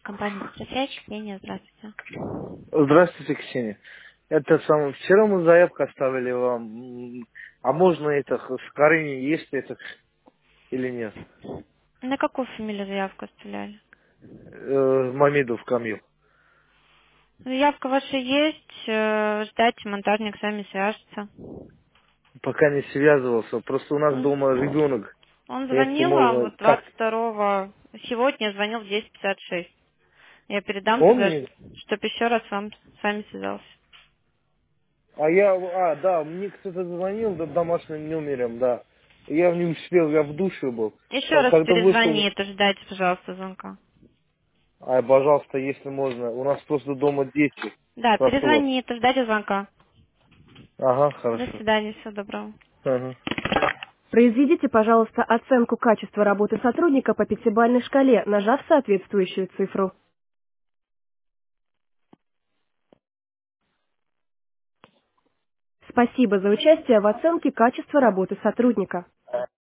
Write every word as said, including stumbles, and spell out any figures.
Компания «Связь», Ксения, здравствуйте. Здравствуйте, Ксения. Это самое, вчера мы заявку оставили вам. М, А можно это с Карине есть это или нет? На какую фамилию заявку оставляли? Э, Мамедов Камил. Заявка ваша есть, э, ждайте, монтажник с вами свяжется. Пока не связывался. Просто у нас Он, дома ребенок. он Если звонил вам можно, вот как? двадцать второго, сегодня звонил в десять пятьдесят шесть. Я передам Он тогда, мне? чтобы еще раз вам, с вами связался. А я, а, да, мне кто-то звонил да, домашним номером, да. Я не успел, я в душе был. Еще А раз когда вышел, перезвонит, ждайте, пожалуйста, звонка. а, пожалуйста, если можно. У нас просто дома дети Да, растут. перезвонит, ждайте звонка. Ага, До хорошо. свидания, всего доброго. Ага. Произведите, пожалуйста, оценку качества работы сотрудника по пятибалльной шкале, нажав соответствующую цифру. Спасибо за участие в оценке качества работы сотрудника.